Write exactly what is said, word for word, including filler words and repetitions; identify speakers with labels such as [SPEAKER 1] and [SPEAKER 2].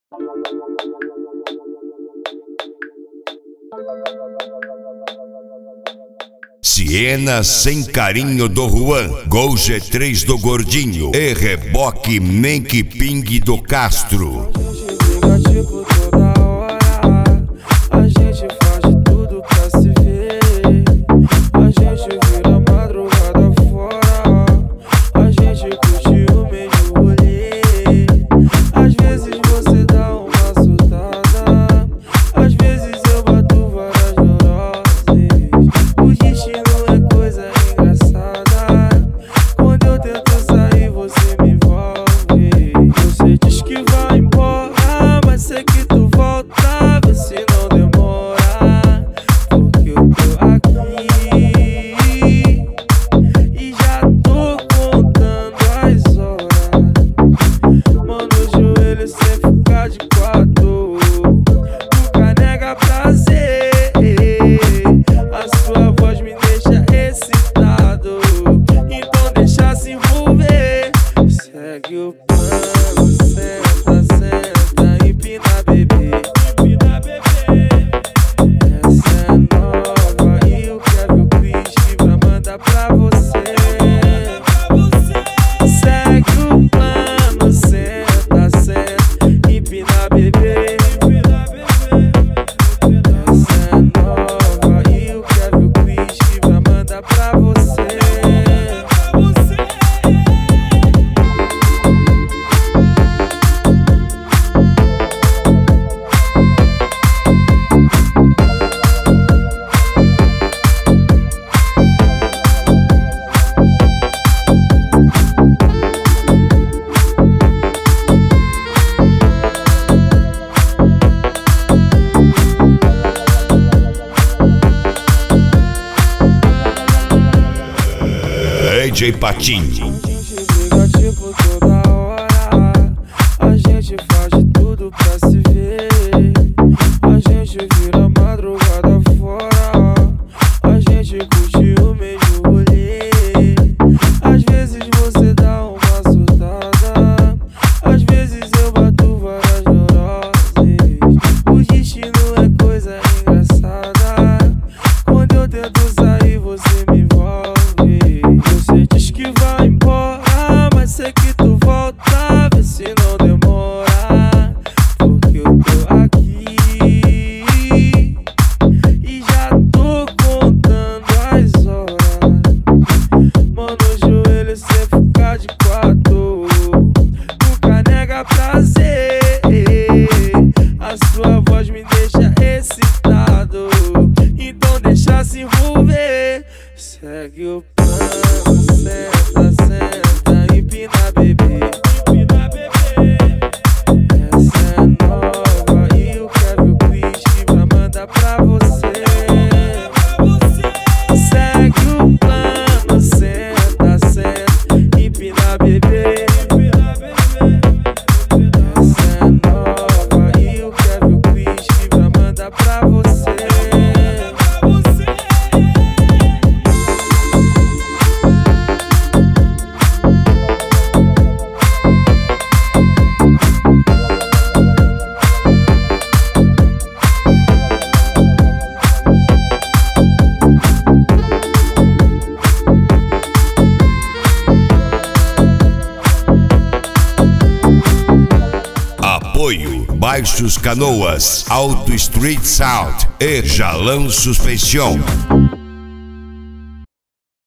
[SPEAKER 1] Siena sem carinho do Juan, Gol G três do Gordinho e reboque Menque Ping do Castro.
[SPEAKER 2] A gente briga tipo toda hora, a gente faz de tudo pra se ver. A gente vira madrugada fora, a gente curte o mesmo rolê. Às vezes você dá uma surtada, às vezes eu bato várias neuroses. O destino é coisa engraçada, quando eu tento sair você me envolve. Você diz que vai embora, mas sei que tu volta, vê se não demora, porque eu tô aqui e já tô contando as horas. Mano, o joelho sempre fica de quatro, nunca nega prazer. A sua voz me deixa excitado, então deixa se envolver. Segue o plano, senta, senta, empina bebê, empina bebê. Essa é nova e o Kevin Christie vai mandar pra você. Segue o plano, senta, senta, empina bebê. Essa é nova e o Kevin Christie vai mandar pra você.
[SPEAKER 1] D J Patinho.
[SPEAKER 2] A gente briga tipo toda hora, a gente faz de tudo pra se ver. A gente vira madrugada fora, a gente curte o mesmo rolê. Às vezes você dá uma surtada, às vezes eu bato várias neuroses. O destino é coisa engraçada, quando eu tento sair você me envolve. Você diz que vai embora, mas sei que tu volta, vê se não demora, porque eu tô aqui e já tô contando as horas. Mano, o joelho sempre fica de quatro, nunca nega prazer. A sua voz me deixa excitado, então deixa se envolver. Segue o plano, senta, senta, empina bebê, empina bebê. Essa é nova e o Kevin Christie vai mandar pra você. Segue o plano, senta, senta, empina bebê. Essa é nova e o Kevin Christie vai mandar pra você.
[SPEAKER 1] Apoio Baixos Canoas, Auto Street Sound e Jalão Suspensão.